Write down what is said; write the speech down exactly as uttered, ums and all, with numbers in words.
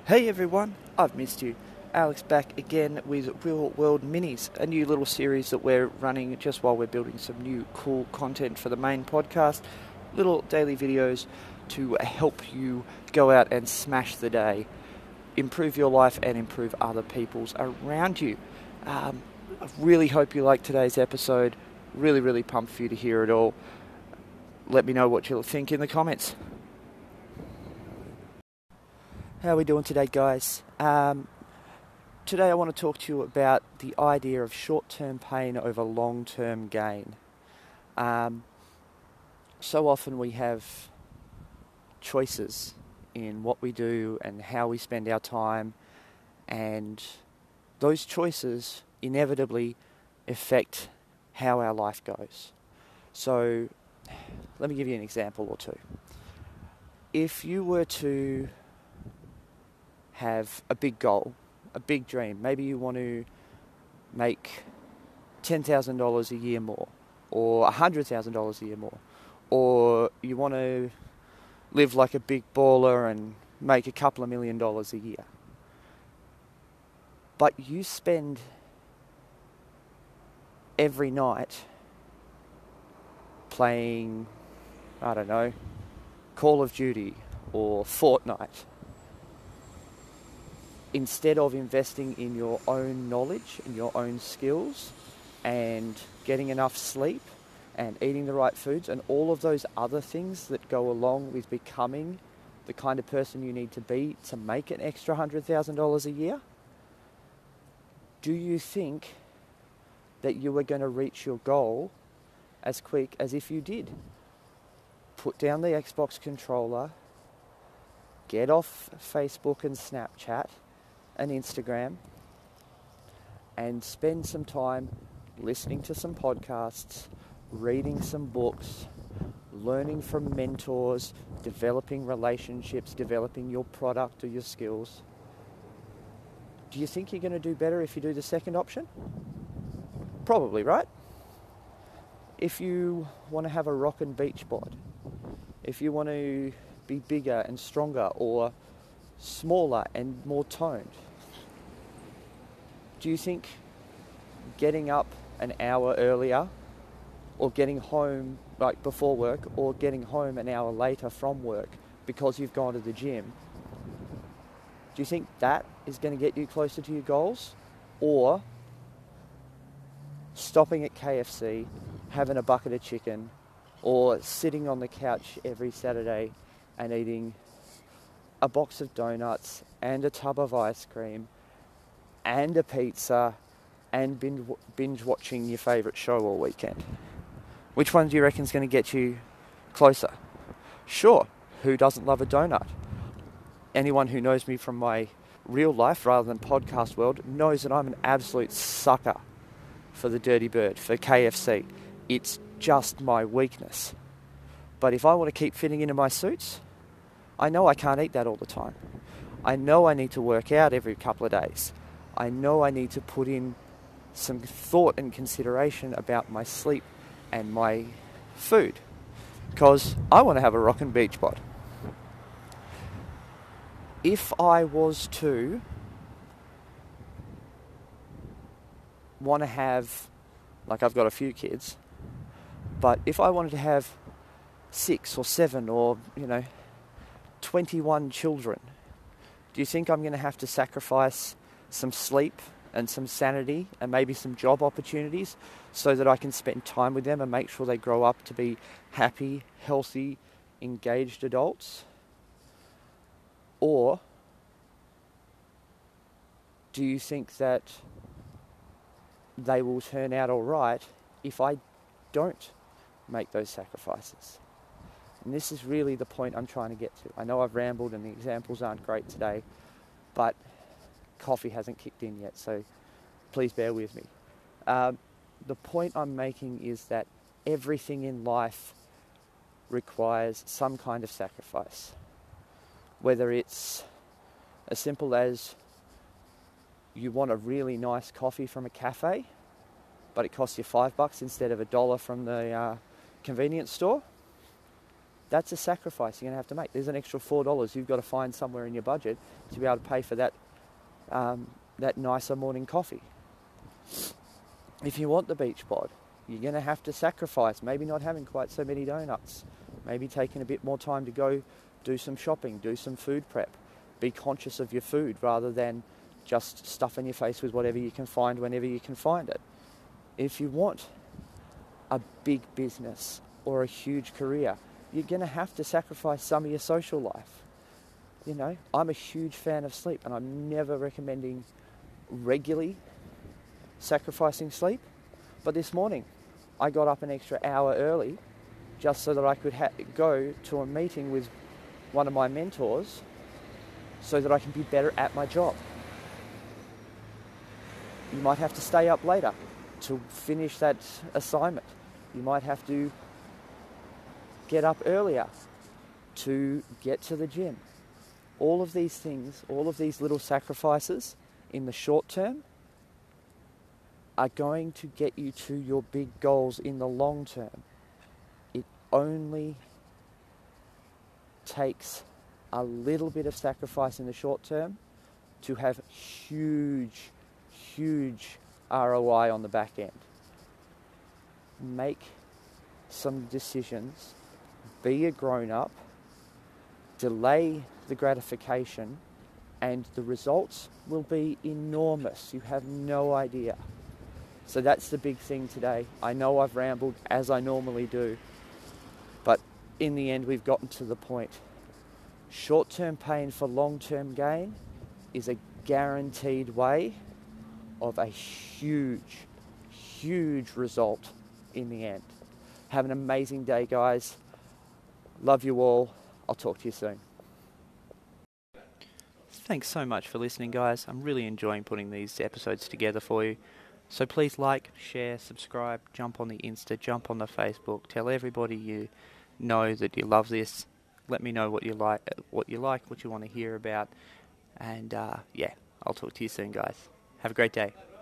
Hey everyone, I've missed you. Alex back again with Real World Minis, a new little series that we're running just while we're building some new cool content for the main podcast. Little daily videos to help you go out and smash the day, improve your life and improve other people's around you. Um, I really hope you like today's episode. Really, really pumped for you to hear it all. Let me know what you'll think in the comments. How are we doing today, guys? Um, today I want to talk to you about the idea of short-term pain over long-term gain. Um, so often we have choices in what we do and how we spend our time, and those choices inevitably affect how our life goes. So let me give you an example or two. If you were to have a big goal, a big dream. Maybe you want to make ten thousand dollars a year more, or one hundred thousand dollars a year more, or you want to live like a big baller and make a couple of million dollars a year. But you spend every night playing, I don't know, Call of Duty or Fortnite, instead of investing in your own knowledge and your own skills and getting enough sleep and eating the right foods and all of those other things that go along with becoming the kind of person you need to be to make an extra one hundred thousand dollars a year, do you think that you are going to reach your goal as quick as if you did put down the Xbox controller, get off Facebook and Snapchat and Instagram, and spend some time listening to some podcasts, reading some books, learning from mentors, developing relationships, developing your product or your skills? Do you think you're going to do better if you do the second option? Probably, right? If you want to have a rockin' beach bod, if you want to be bigger and stronger or smaller and more toned, do you think getting up an hour earlier or getting home like before work or getting home an hour later from work because you've gone to the gym, do you think that is going to get you closer to your goals? Or stopping at K F C, having a bucket of chicken, or sitting on the couch every Saturday and eating a box of donuts and a tub of ice cream and a pizza and binge, binge watching your favourite show all weekend? Which one do you reckon is going to get you closer? Sure, who doesn't love a donut? Anyone who knows me from my real life rather than podcast world knows that I'm an absolute sucker for the Dirty Bird, for K F C. It's just my weakness. But if I want to keep fitting into my suits, I know I can't eat that all the time. I know I need to work out every couple of days. I know I need to put in some thought and consideration about my sleep and my food, because I want to have a rockin' beach bod. If I was to want to have, like I've got a few kids, but if I wanted to have six or seven or, you know, twenty-one children, do you think I'm going to have to sacrifice some sleep and some sanity and maybe some job opportunities so that I can spend time with them and make sure they grow up to be happy, healthy, engaged adults? Or do you think that they will turn out all right if I don't make those sacrifices? And this is really the point I'm trying to get to. I know I've rambled and the examples aren't great today, but coffee hasn't kicked in yet, so please bear with me. Um, the point I'm making is that everything in life requires some kind of sacrifice. Whether it's as simple as you want a really nice coffee from a cafe, but it costs you five bucks instead of a dollar from the uh, convenience store, That's a sacrifice you're going to have to make. There's an extra four dollars you've got to find somewhere in your budget to be able to pay for that um, that nicer morning coffee. If you want the beach bod, you're going to have to sacrifice maybe not having quite so many donuts, maybe taking a bit more time to go do some shopping, do some food prep, be conscious of your food rather than just stuffing your face with whatever you can find whenever you can find it. If you want a big business or a huge career, you're going to have to sacrifice some of your social life. You know, I'm a huge fan of sleep, and I'm never recommending regularly sacrificing sleep. But this morning, I got up an extra hour early just so that I could ha- go to a meeting with one of my mentors so that I can be better at my job. You might have to stay up later to finish that assignment. You might have to get up earlier to get to the gym. All of these things, all of these little sacrifices in the short term are going to get you to your big goals in the long term. It only takes a little bit of sacrifice in the short term to have huge, huge R O I on the back end. Make some decisions. Be a grown-up. Delay the gratification, and the results will be enormous. You have no idea. So that's the big thing today. I know I've rambled, as I normally do, but in the end we've gotten to the point. Short-term pain for long-term gain is a guaranteed way of a huge, huge result in the end. Have an amazing day, guys. Love you all. I'll talk to you soon. Thanks so much for listening, guys. I'm really enjoying putting these episodes together for you. So please like, share, subscribe, jump on the Insta, jump on the Facebook. Tell everybody you know that you love this. Let me know what you like, what you like, what you want to hear about. And uh, yeah, I'll talk to you soon, guys. Have a great day.